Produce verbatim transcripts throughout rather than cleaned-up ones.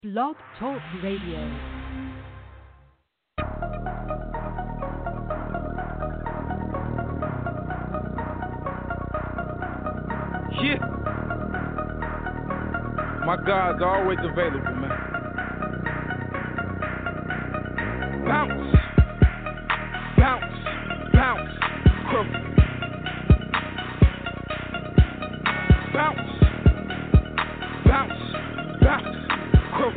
Blog Talk Radio. Yeah. My God's always available, man. Bounce. Bounce. Bounce. Crook. Bounce. Bounce. Bounce. Crook.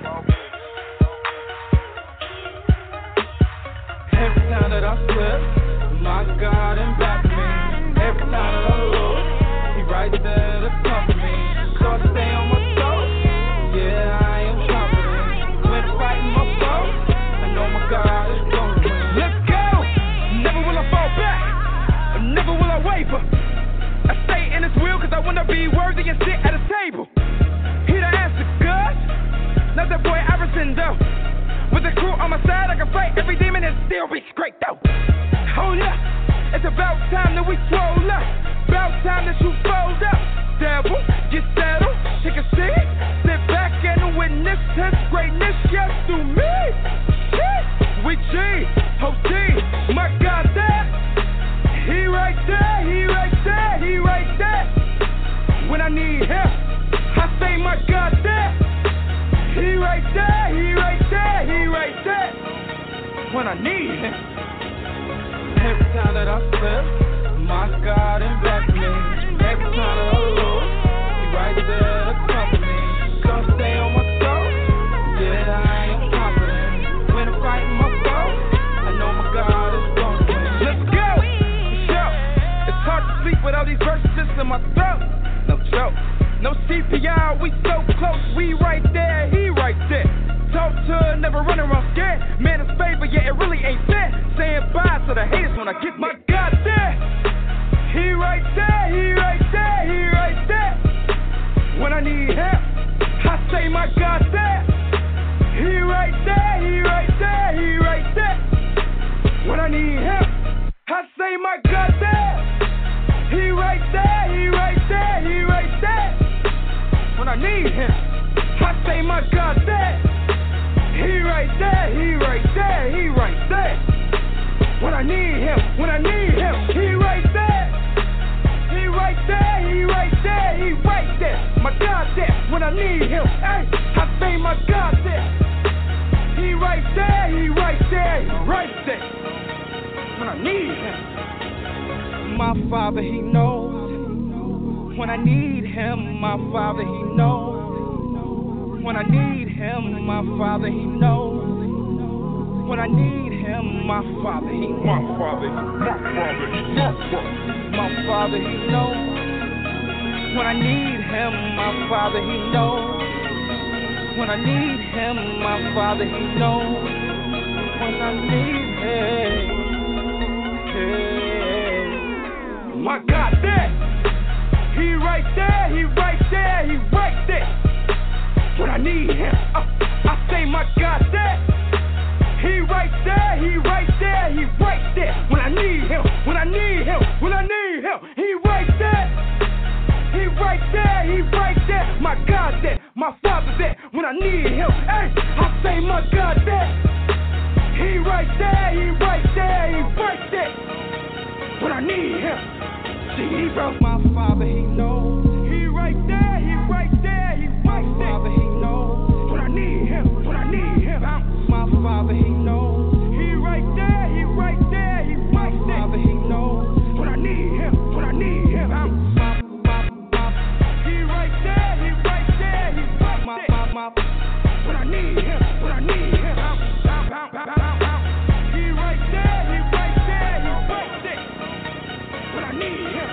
Every time that I slip, my God and back me. Every time that I look, He right there to cover me. So I stay on my toes. Yeah, I am confident. When fighting my foe, I know my God is gonna win. Let's go. Never will I fall back. Never will I waver. I stay in His will 'cause I wanna be worthy and sit at His table. He the answer, God. Not that boy Iverson though. With the crew on my side, I can fight every demon and still be straight though. Oh yeah, it's about time that we swole up. About time that you fold up. Devil, get settled, take a seat. Sit back and witness His greatness, yes, through me. Shit, we G, O T, my God there. He right there, He right there, He right there. When I need Him, I say my God there. He right there, He right there, He right there. When I need Him. Every time that I slip, my God and back me. Every time that I look, He right there to cover me. So I stay on my toes. Yeah, I am confident. When I'm fighting my foe, I know my God is gonna win. Let's go. For sure. It's hard to sleep with all these verses in my throat. No joke. No C P R, we so close. We right there, He right there. Talk to her, never running around scared. Man, it's favor, yeah, it really ain't fair. Saying bye to the haters when I get my God there. He right there, He right there, He right there. When I need Him, I say my God there. He right there, He right there, He right there. When I need Him, I say my God there. He right there, He right there, He right there. When I need Him, I say my God there. He right there, He right there, He right there. When I need Him, when I need Him, He right there. He right there, He right there, He right there. My God there, when I need Him, hey, I say my God there. He right there, He right there, He right there. When I need Him, my Father, He knows. When I need Him, my Father, He knows. When I need Him, my Father, He knows. When I need Him, my Father, He knows. My Father, my Father, my Father, my Father, He knows. When I need Him, my Father, He knows. When I need Him, my Father, He knows. When I need Him, hey, my God there. He right there, He right there, He right there. When I need Him, uh, I say my God there. He right there, He right there, He right there. When I need Him, when I need Him, when I need Him, He right there. He right there, He right there. My God there, my Father there. When I need Him, hey, I say my God there. He right there, He right there, He right there. When I need Him, see, He brought my Father, He knows. He right there, He right there, He right there. Father, He knows. When I need Him, when I need Him, my Father, He knows. He right there, He right there, He right there. Father, He knows. When I need Him, when I need Him, my, my, my, He right there, He right there, He right there. My, my, my, when I need Him, when I need Him, He right there, He right there, He right there. When I need Him.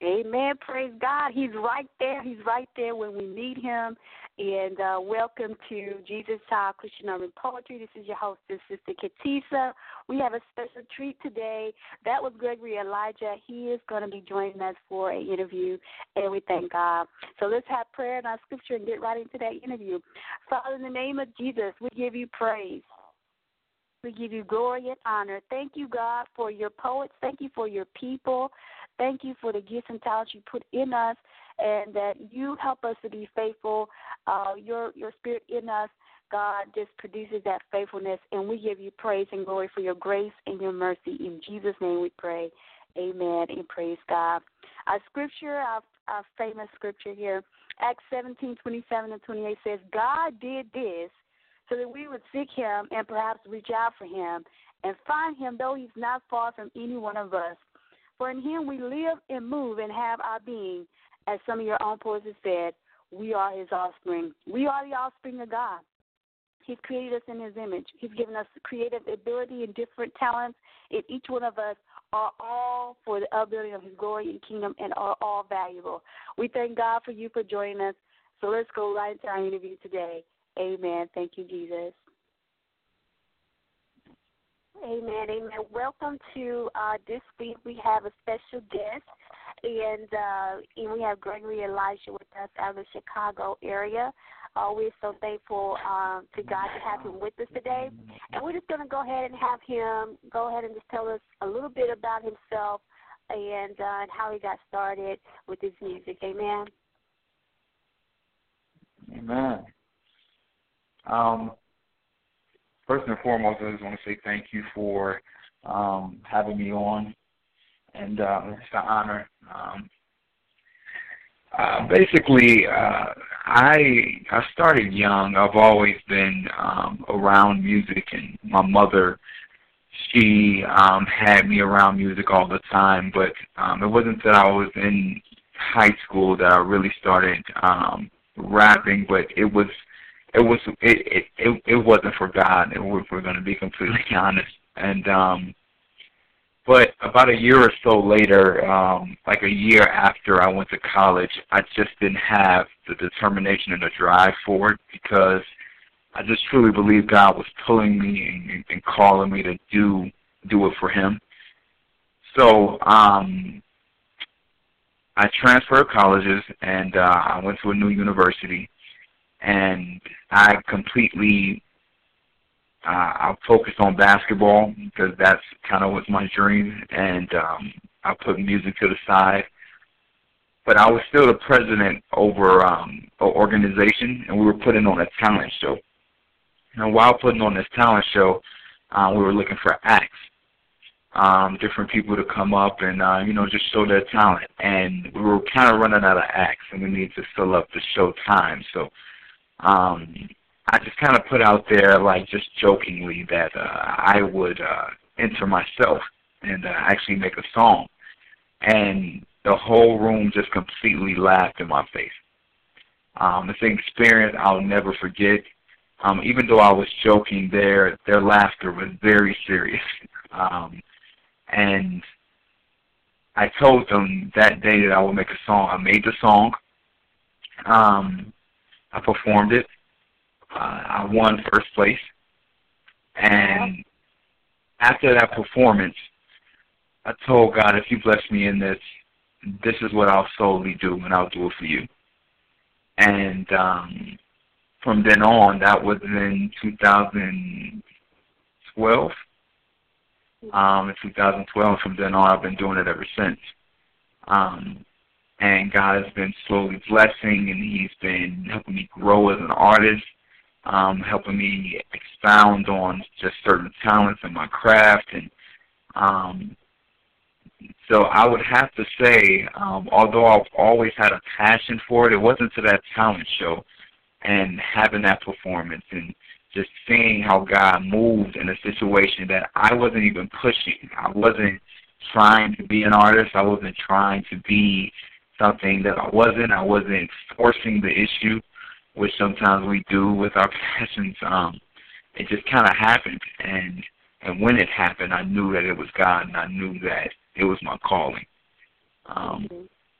Amen. Praise God. He's right there. He's right there when we need him. And uh, welcome to Jesus Child Christian Urban Poetry. This is your hostess, Sister Katisa. We have a special treat today. That was Gregory Elijah. He is going to be joining us for an interview, and we thank God. So let's have prayer and our scripture and get right into that interview. Father, in the name of Jesus, we give you praise. We give you glory and honor. Thank you, God, for your poets. Thank you for your people. Thank you for the gifts and talents you put in us, and that you help us to be faithful. Uh, your your spirit in us, God, just produces that faithfulness, and we give you praise and glory for your grace and your mercy. In Jesus' name we pray. Amen, and praise God. Our scripture, our, our famous scripture here, Acts seventeen, twenty-seven and twenty-eight says, God did this so that we would seek him and perhaps reach out for him and find him, though he's not far from any one of us. For in him we live and move and have our being. As some of your own poets have said, we are his offspring. We are the offspring of God. He's created us in his image. He's given us creative ability and different talents, and each one of us are all for the upbuilding of his glory and kingdom and are all valuable. We thank God for you for joining us. So let's go right into our interview today. Amen. Thank you, Jesus. Amen, amen. Welcome to uh, this week. We have a special guest, and uh, and we have Gregory Elijah with us out of the Chicago area. Uh, we're so thankful um, to God to have him with us today. And we're just going to go ahead and have him go ahead and just tell us a little bit about himself and, uh, and how he got started with his music. Amen. Amen. Um. First and foremost, I just want to say thank you for um, having me on, and uh, it's an honor. Um, uh, basically, uh, I I started young. I've always been um, around music, and my mother, she um, had me around music all the time, but um, it wasn't until I was in high school that I really started um, rapping, but it was It was it, it it it wasn't for God, if we're, we're going to be completely honest. And um, but about a year or so later, um, like a year after I went to college, I just didn't have the determination and the drive for it, because I just truly believe God was pulling me and, and calling me to do do it for Him. So um, I transferred colleges, and uh, I went to a new university. And I completely, uh, I focused on basketball because that's kind of was my dream, and um, I put music to the side. But I was still the president over um, an organization, and we were putting on a talent show. And while putting on this talent show, uh, we were looking for acts, um, different people to come up and, uh, you know, just show their talent. And we were kind of running out of acts, and we needed to fill up the show time. So Um, I just kind of put out there, like, just jokingly that uh, I would uh, enter myself and uh, actually make a song. And the whole room just completely laughed in my face. Um, it's an experience I'll never forget. Um, even though I was joking, their, their laughter was very serious. Um, and I told them that day that I would make a song. I made the song. Um, I performed it. Uh, I won first place. And after that performance, I told God, if you bless me in this, this is what I'll solely do, and I'll do it for you. And um, from then on, that was in two thousand twelve. Um, in two thousand twelve, from then on, I've been doing it ever since. Um, And God has been slowly blessing, and He's been helping me grow as an artist, um, helping me expound on just certain talents in my craft. And um, so I would have to say, um, although I've always had a passion for it, it wasn't to that talent show and having that performance and just seeing how God moved in a situation that I wasn't even pushing. I wasn't trying to be an artist. I wasn't trying to be something that I wasn't. I wasn't forcing the issue, which sometimes we do with our passions. Um, it just kind of happened, and and when it happened, I knew that it was God, and I knew that it was my calling. Um,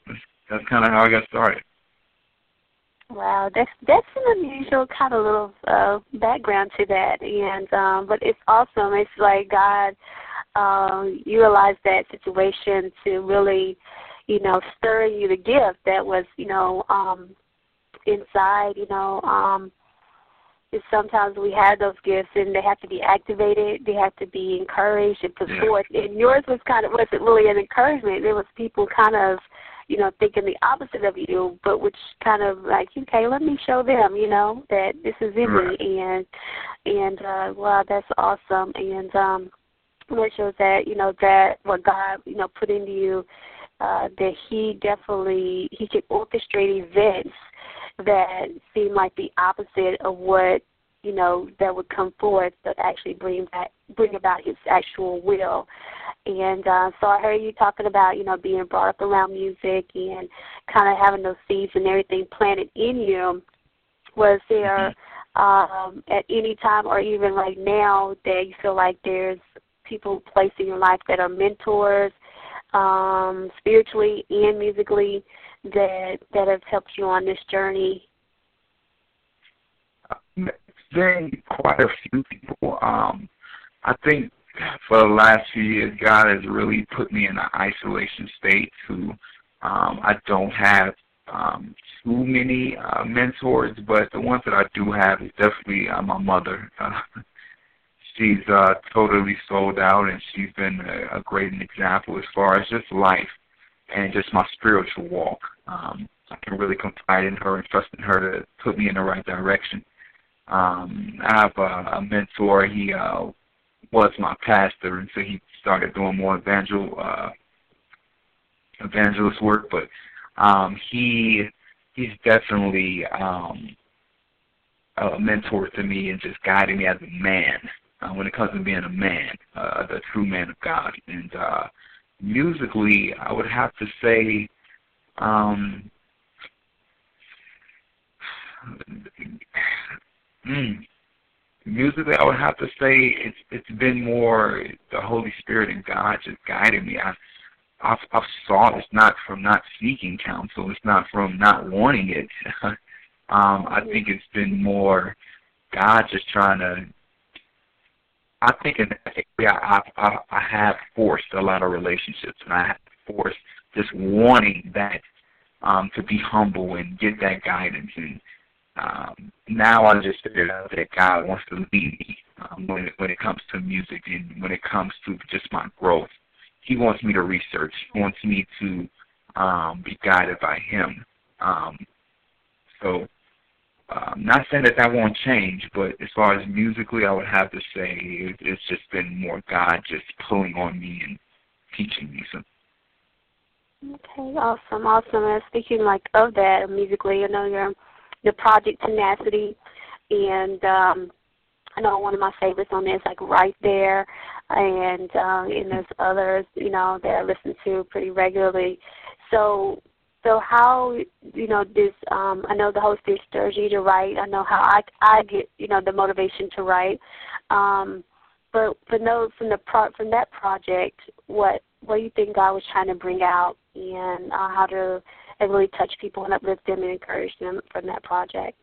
that's kind of how I got started. Wow, that's that's an unusual kind of little uh, background to that, and um, but it's awesome. It's like God um, utilized that situation to really, you know, stir in you the gift that was, you know, um, inside. You know, um, it's sometimes we have those gifts and they have to be activated. They have to be encouraged and put Yeah. forth. And yours was kind of wasn't really an encouragement. There was people kind of, you know, thinking the opposite of you, but which kind of like, okay, let me show them, you know, that this is in Right. me, and and uh, wow, that's awesome, and um, that shows that, you know, that what God, you know, put into you, uh, that He definitely He could orchestrate events that seem like the opposite of what, you know, that would come forth that actually bring back bring about His actual will. And uh, so I heard you talking about, you know, being brought up around music and kind of having those seeds and everything planted in you. Was there um, at any time or even right now that you feel like there's people placed in your life that are mentors, um, spiritually and musically, that that have helped you on this journey? It's been quite a few people. Um, I think for the last few years, God has really put me in an isolation state to, um, I don't have um, too many uh, mentors, but the ones that I do have is definitely uh, my mother. Uh, she's uh, totally sold out, and she's been a, a great example as far as just life and just my spiritual walk. Um, I can really confide in her and trust in her to put me in the right direction. Um, I have a, a mentor. He uh, was my pastor, and so he started doing more evangel uh, evangelist work. But um, he he's definitely um, a mentor to me and just guiding me as a man uh, when it comes to being a man, uh, the true man of God. And uh, musically, I would have to say. Um, mm, Musically, I would have to say it's it's been more the Holy Spirit and God just guiding me. I, I've, I've sought. It's not from not seeking counsel. It's not from not wanting it. um, I think it's been more God just trying to. I think in that area I, I I have forced a lot of relationships, and I have forced just wanting that um, to be humble and get that guidance. And Um, now I just figured out that God wants to lead me um, when, it, when it comes to music and when it comes to just my growth. He wants me to research. He wants me to um, be guided by Him. Um, so I'm not saying that that won't change, but as far as musically, I would have to say it, it's just been more God just pulling on me and teaching me something. Okay, awesome, awesome. And speaking like of that musically, I know you're the project Tenacity, and um, I know one of my favorites on there is like Right There, and um, and there's others, you know, that I listen to pretty regularly. So, so how, you know, this, um, I know the Holy Spirit stirs you to write. I know how I, I get, you know, the motivation to write. Um, but for those from the pro, from that project, what what do you think God was trying to bring out, and uh, how to and really touch people and uplift them and encourage them from that project?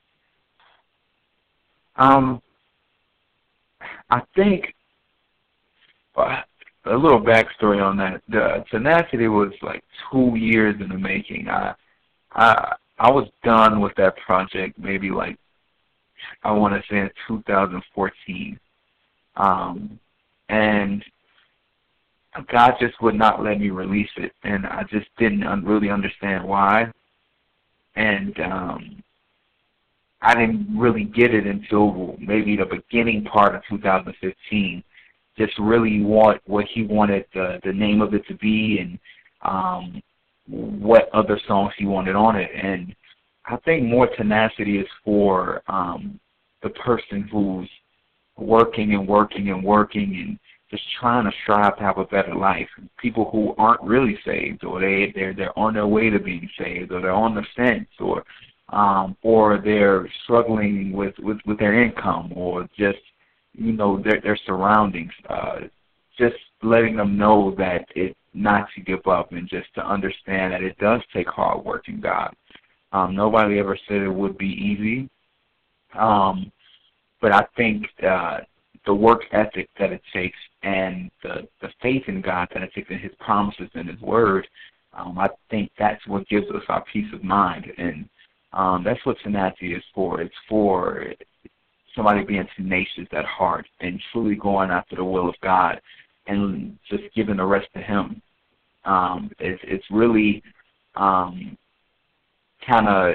Um, I think uh, a little backstory on that. The Tenacity was like two years in the making. I, I, I was done with that project maybe like I want to say in two thousand fourteen, um, and God just would not let me release it, and I just didn't un- really understand why. And um, I didn't really get it until maybe the beginning part of two thousand fifteen. Just really want what He wanted the, the name of it to be, and um, what other songs He wanted on it. And I think more Tenacity is for um, the person who's working and working and working and just trying to strive to have a better life. People who aren't really saved, or they they're they're on their way to being saved, or they're on the fence, or um, or they're struggling with, with, with their income, or just you know their their surroundings. Uh, just letting them know that it not to give up and just to understand that it does take hard work in God. Um, nobody ever said it would be easy, um, but I think uh, the work ethic that it takes and the, the faith in God that it takes in His promises and His Word, um, I think that's what gives us our peace of mind. And um, that's what tenacity is for. It's for somebody being tenacious at heart and truly going after the will of God and just giving the rest to Him. Um, it's, it's really um, kind of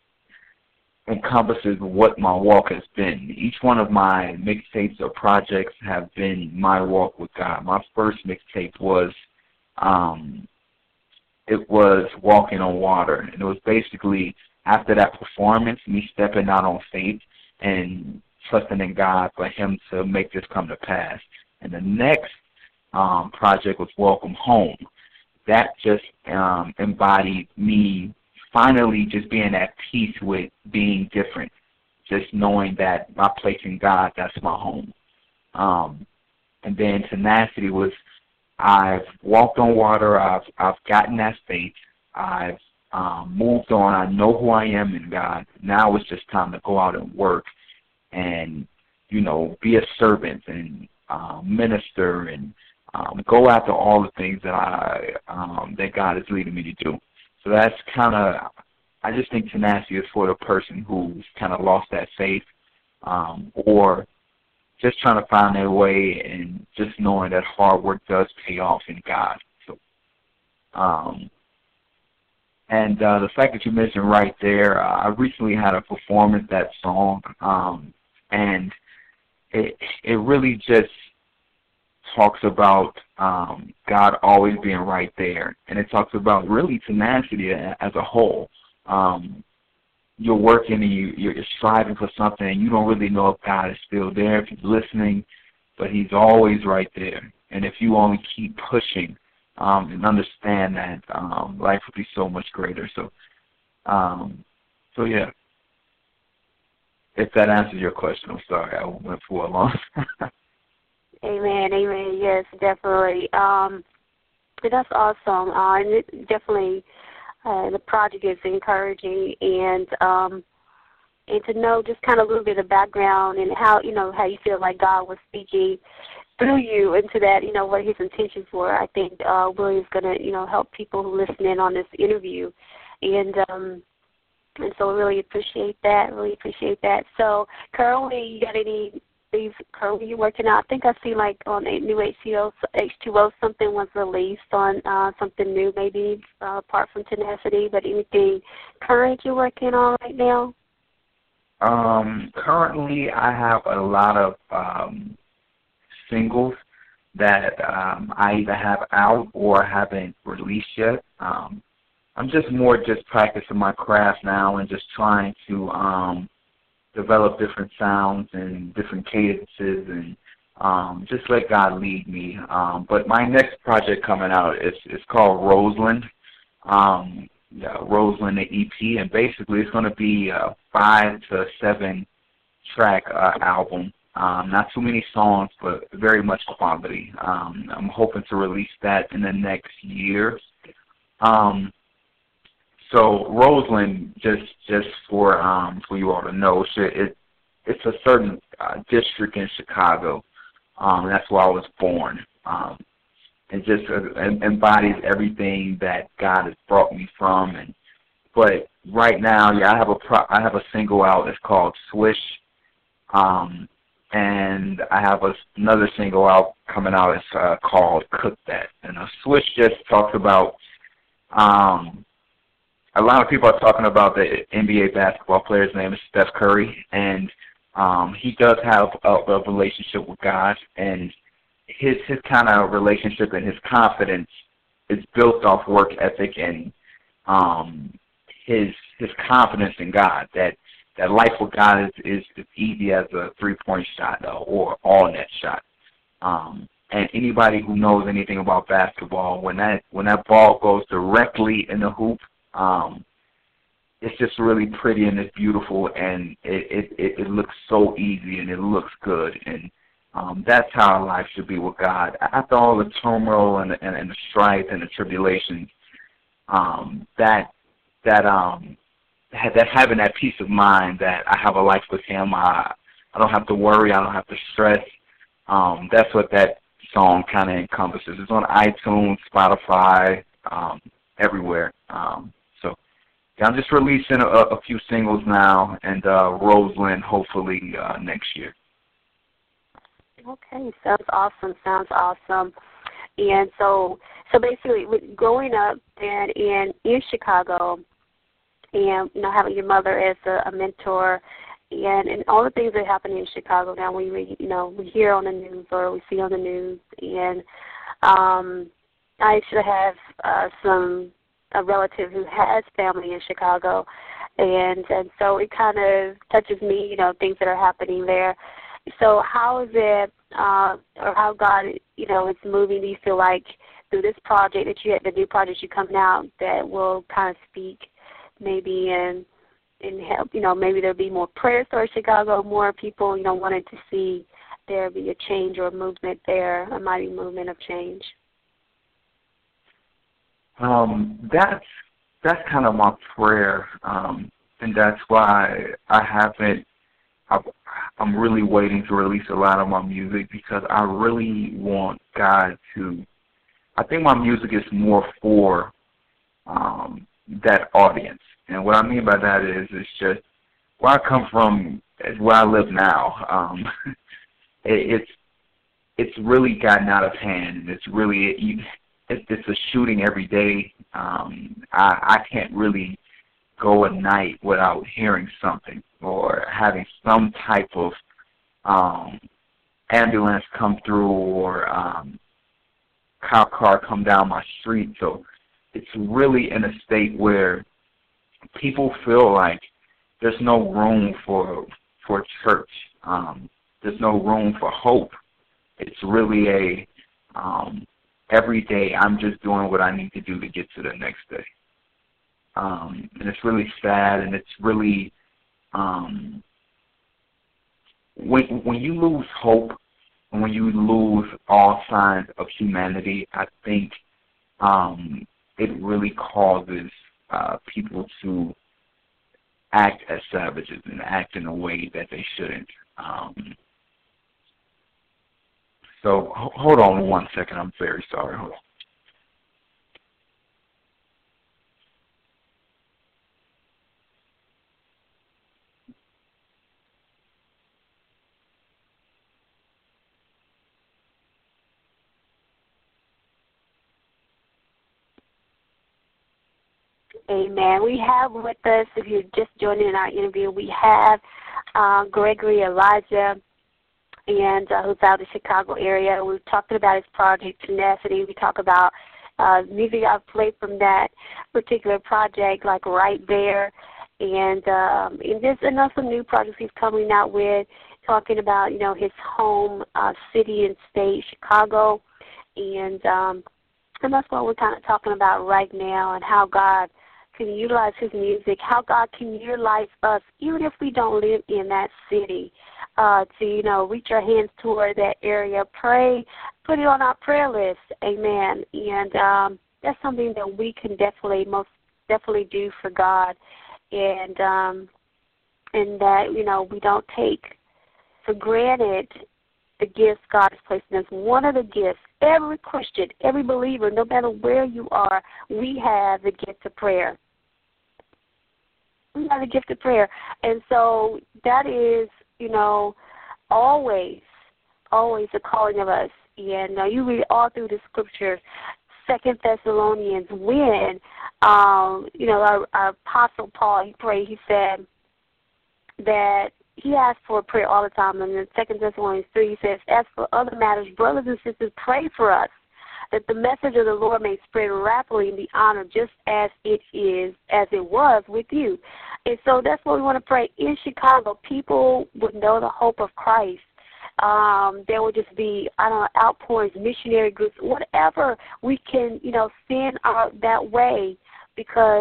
encompasses what my walk has been. Each one of my mixtapes or projects have been my walk with God. My first mixtape was um, it was Walking on Water, and it was basically after that performance, me stepping out on faith and trusting in God for Him to make this come to pass. And the next um, project was Welcome Home. That just um, embodied me finally just being at peace with being different, just knowing that my place in God, that's my home. Um, and then tenacity was I've walked on water, I've I've gotten that faith, I've um, moved on, I know who I am in God. Now it's just time to go out and work and, you know, be a servant and uh, minister and um, go after all the things that I um, that God is leading me to do. So that's kind of, I just think tenacity is for the person who's kind of lost that faith um, or just trying to find their way and just knowing that hard work does pay off in God. So, um, and uh, the fact that you mentioned right there, uh, I recently had a performance, that song, um, and it it really just talks about um, God always being right there, and it talks about really tenacity as a whole. Um, you're working and you, you're striving for something, and you don't really know if God is still there, if He's listening, but He's always right there. And if you only keep pushing um, and understand that, um, life would be so much greater. So, um, so yeah. If that answers your question, I'm sorry I went for a long. Amen, amen. Yes, definitely. Um, that's awesome. Uh, and it definitely, uh, the project is encouraging, and um, and to know just kind of a little bit of background and how you know how you feel like God was speaking through you into that. You know what His intentions were. I think uh, Willie is going to you know help people who listen in on this interview, and. Um, And so we really appreciate that, really appreciate that. So currently, you got any things currently you're working out? I think I see like on a new H two O something was released on uh, something new maybe uh, apart from Tenacity, but anything current you're working on right now? Um, currently, I have a lot of um, singles that um, I either have out or haven't released yet. Um, I'm just more just practicing my craft now and just trying to um, develop different sounds and different cadences and um, just let God lead me. Um, but my next project coming out is, is called Roseland, um, yeah, Roseland, the E P, and basically it's going to be a five to seven track uh, album. Um, not too many songs, but very much quality. Um, I'm hoping to release that in the next year. Um, So Roseland, just just for um, for you all to know, it it's a certain uh, district in Chicago. Um, that's where I was born. Um, it just uh, embodies everything that God has brought me from. And but right now, yeah, I have a pro- I have a single out. It's called Swish, um, and I have a, another single out coming out. It's uh, called Cook That. And uh, Swish just talks about. Um, A lot of people are talking about the N B A basketball player. His name is Steph Curry, and um, he does have a, a relationship with God, and his his kind of relationship and his confidence is built off work ethic and um, his his confidence in God, that, that life with God is, is as easy as a three-point shot or all-net shot. Um, and anybody who knows anything about basketball, when that when that ball goes directly in the hoop, Um, it's just really pretty and it's beautiful, and it, it, it, it looks so easy and it looks good. And Um, that's how our life should be with God. After all the turmoil and the, and, and the strife and the tribulations, um, that that um that having that peace of mind that I have a life with Him, I I don't have to worry, I don't have to stress. Um, that's what that song kind of encompasses. It's on iTunes, Spotify, um, everywhere. Um, so yeah, I'm just releasing a, a few singles now, and uh, Roseland hopefully uh, next year. Okay, sounds awesome. Sounds awesome. And so, so basically, with growing up and in in Chicago, and you know, having your mother as a, a mentor, and and all the things that happen in Chicago now, we read, you know, we hear on the news or we see on the news, and um, I actually have uh, some a relative who has family in Chicago, and and so it kind of touches me, you know, things that are happening there. So how is it, uh, or how God, you know, is moving? Do you feel like through this project that you, the new project you coming out, that will kind of speak maybe and and help, you know, maybe there'll be more prayers towards Chicago, more people, you know, wanted to see there be a change or a movement there, a mighty movement of change? Um, that's that's kind of my prayer, um, and that's why I haven't. I've, I'm really waiting to release a lot of my music because I really want God to. I think my music is more for um, that audience, and what I mean by that is, it's just where I come from, is where I live now. Um, it, it's it's really gotten out of hand, and it's really it, it, it's a shooting every day. Um, I, I can't really go a night without hearing something or having some type of um, ambulance come through or um, cop car come down my street. So it's really in a state where people feel like there's no room for for church. Um, there's no room for hope. It's really a um, every day I'm just doing what I need to do to get to the next day. Um, and it's really sad, and it's really um, when when you lose hope, when you lose all signs of humanity, I think um, it really causes uh, people to act as savages and act in a way that they shouldn't. Um, so ho- hold on one second. I'm very sorry. Hold on. Amen. We have with us, if you're just joining our interview, we have uh, Gregory Elijah, and uh, who's out of the Chicago area. We're talking about his project, Tenacity. We talk about uh, music I've played from that particular project, like Right There. And, um, and there's another some new projects he's coming out with, talking about, you know, his home uh, city and state, Chicago. And, um, and that's what we're kind of talking about right now, and how God can utilize his music, how God can utilize us, even if we don't live in that city, uh, to, you know, reach our hands toward that area, pray, put it on our prayer list, amen. And um, that's something that we can definitely, most definitely do for God, and um, and that, you know, we don't take for granted the gifts God has placed in us. One of the gifts, every Christian, every believer, no matter where you are, we have the gift of prayer. We have the gift of prayer. And so that is, you know, always, always a calling of us. And uh, you read all through the scriptures, Second Thessalonians, when, um, you know, our, our Apostle Paul, he prayed, he said that he asked for prayer all the time. And in Second Thessalonians three, he says, as for other matters, brothers and sisters, pray for us, that the message of the Lord may spread rapidly and be honored just as it is, as it was with you. And so that's what we want to pray. In Chicago, people would know the hope of Christ. Um, there will just be, I don't know, outpourings, missionary groups, whatever we can, you know, send out that way, because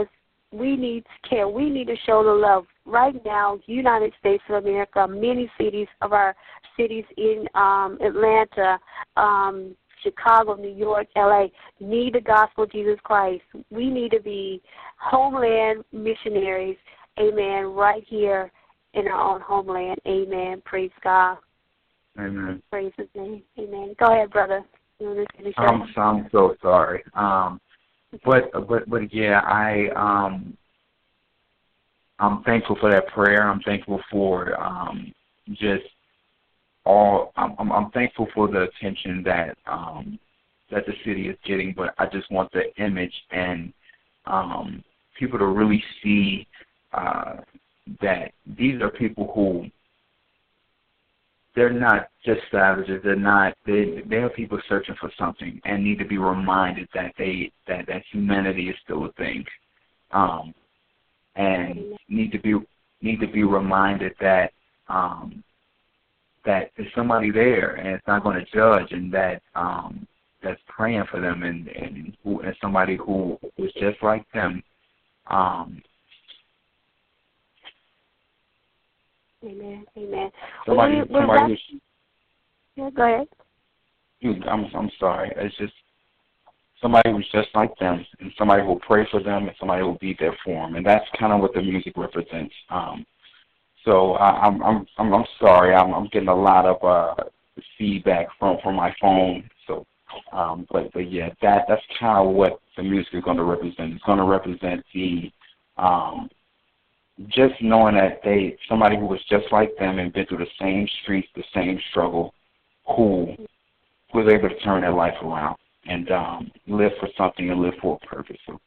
we need care. We need to show the love. Right now, United States of America, many cities of our cities in um, Atlanta, um, Chicago, New York, L A need the gospel of Jesus Christ. We need to be homeland missionaries, amen, right here in our own homeland, amen. Praise God. Amen. Praise his name, amen. Go ahead, brother. You want to finish up? I'm, so, I'm so sorry. Um, but, but, but yeah, I, um, I'm thankful for that prayer. I'm thankful for um, just all. I'm, I'm, I'm thankful for the attention that um, that the city is getting. But I just want the image and um, people to really see uh, that these are people who they're not just savages. They're not. They they are people searching for something and need to be reminded that they that that humanity is still a thing. Um, And need to be need to be reminded that um, that there's somebody there, and it's not going to judge, and that um, that's praying for them, and and, who, and somebody who was just like them. Um, Amen. Amen. somebody, Well, we, somebody who's, yeah, go ahead. I'm I'm sorry. It's just somebody who's just like them, and somebody who will pray for them, and somebody who will be there for them, and that's kind of what the music represents. Um, so I, I'm I'm I'm I'm sorry. I'm I'm getting a lot of uh, feedback from from my phone. So, um, but but yeah, that that's kind of what the music is going to represent. It's going to represent the um, just knowing that they somebody who was just like them and been through the same streets, the same struggle, who was able to turn their life around and um, live for something and live for a purpose. So.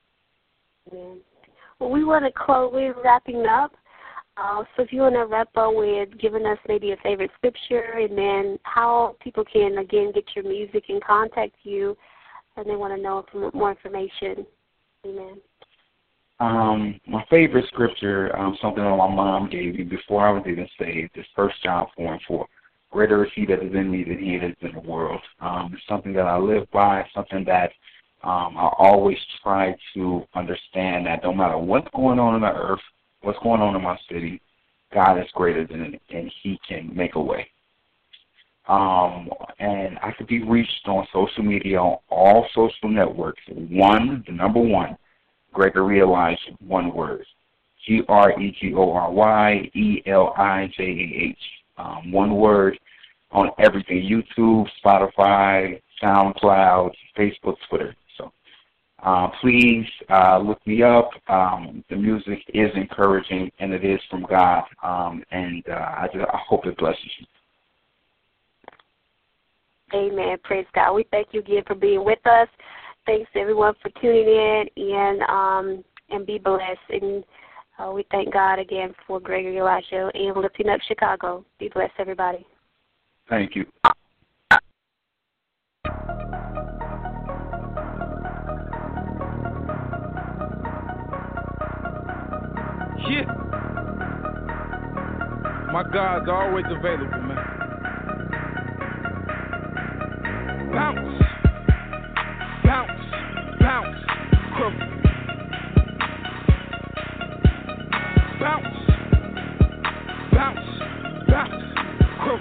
Well, we want to close. We're wrapping up. Uh, so if you want to wrap up with giving us maybe a favorite scripture, and then how people can, again, get your music and contact you, and they want to know more information. Amen. Um, my favorite scripture, um, something that my mom gave me before I was even saved, is First John four and four. Greater is he that is in me than he that is in the world. Um, it's something that I live by, something that um, I always try to understand, that no matter what's going on in the earth, what's going on in my city, God is greater than it, and he can make a way. Um, and I could be reached on social media, on all social networks. One, the number one, Gregory Elijah, one word. G R E G O R Y E L I J A H. Um, one word on everything, YouTube, Spotify, SoundCloud, Facebook, Twitter. So uh, please uh, look me up. Um, the music is encouraging, and it is from God, um, and uh, I, just, I hope it blesses you. Amen. Praise God. We thank you again for being with us. Thanks to everyone for tuning in, and um, and be blessed. And Uh, we thank God again for Gregory Elijah and lifting up Chicago. Be blessed, everybody. Thank you. Yeah. My God's always available, man. Bounce. Bounce. Bounce. Crook. Bounce, bounce, bounce, crook.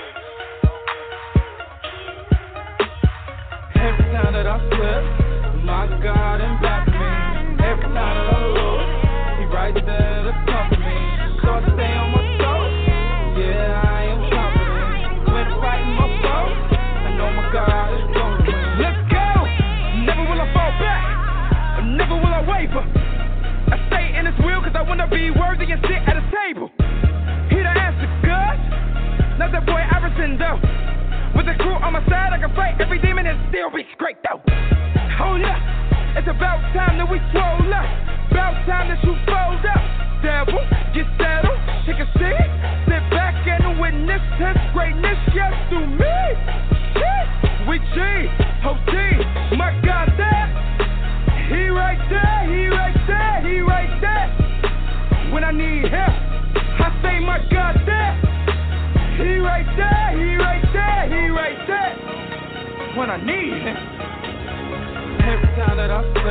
Every time that I slip, my God and back me. Every time that I look, he right there to cover me. So I stay on my toes, yeah, I am confident. When fighting my foe, I know my God is gonna win. Let's go! Never will I fall back, never will I waver. I stay in his will cause I wanna be worthy and sit at his table. He the answer, God. Not that boy Iverson though. With the crew on my side, I can fight every demon and still be straight though. Oh yeah, it's about time that we swole up. About time that you fold up. Devil, get settled, take a seat. Sit back and witness his greatness, yes, through me. Shit, we G, O T, my God there. He right there, he right there, he right there. When I need help, I say my God there. He right there, he right there, he right there. When I need him, every time that I